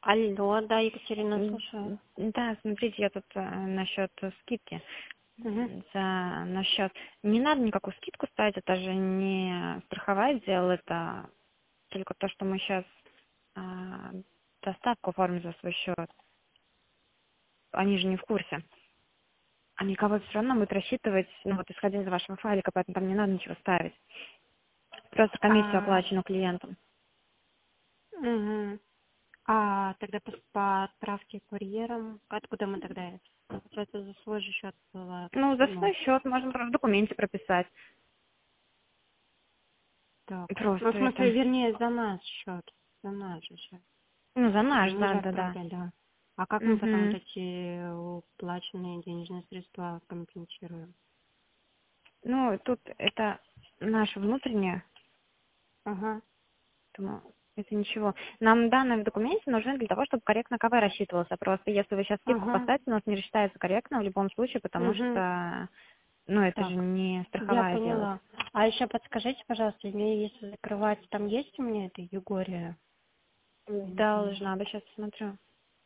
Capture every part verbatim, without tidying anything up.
Алло, да, Екатерина, М, слушаю. Да, смотрите, я тут э, насчет скидки. Мгм. За насчет. Не надо никакую скидку ставить, это же не страховая дело, это только то, что мы сейчас доставку оформим за свой счет. Они же не в курсе. Они кого все равно будут рассчитывать, ну вот исходя из вашего файлика, поэтому там не надо ничего ставить. Просто комиссию А, оплаченную клиентам. мгм. А тогда по, по отправке курьером, откуда мы тогда это? Получается, за свой же счет было. Ну, за Ну, свой счет можно в документе прописать. так. Ну, в Просто смысле, это. вернее, за наш счет. За наш же счет. Ну, за наш, Мы да, же да, да. отправляли, да. А как мы потом вот Угу. эти уплаченные денежные средства компенсируем? Ну, тут это наше внутреннее, Ага, поэтому это ничего. Нам данные в документе нужны для того, чтобы корректно КВ рассчитывался. Просто если вы сейчас скидку ага, поставите, у нас не рассчитается корректно в любом случае, потому угу. что, ну, это же Так, не я страховая делать. поняла. А еще подскажите, пожалуйста, мне если закрывать, там есть у меня это Югория? Я не помню. Должна, да, сейчас смотрю.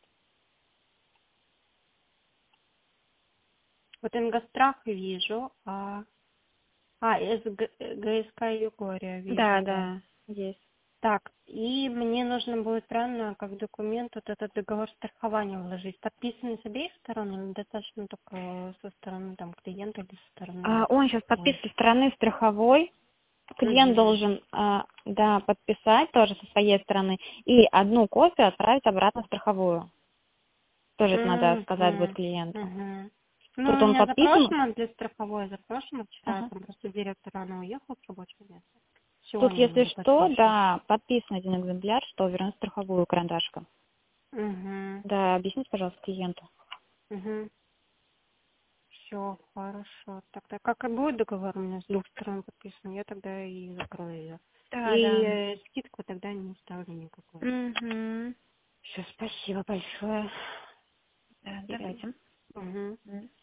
Вот Ингострах вижу, а... А, СГ ГСК Югория Да, вижу, да. да, есть. Так, и мне нужно будет правильно, как документ, вот этот договор страхования вложить. Подписанный с обеих сторон или достаточно только со стороны там клиента или со А, стороны он сейчас страховой? подписан со стороны страховой. Клиент Угу. должен, а, да, подписать тоже со своей стороны и одну копию отправить обратно в страховую. Тоже это надо сказать будет Угу. клиенту. Угу. Ну, Тут у он меня подписан. запрошено для страховой, запрошено вчера, Ага. там просто директор рано уехал с рабочего места. Тут, Сегодня если надо что, подпишем. да, подписан один экземпляр, что вернуть страховую карандашком. Угу. Да, объясните, пожалуйста, клиенту. Угу. Все, хорошо. Тогда как и будет договор у меня с двух сторон подписан, я тогда и закрою ее. Да, И да. э, скидку тогда не ставлю никакой. Угу. Все, спасибо большое. Да, давайте. Угу.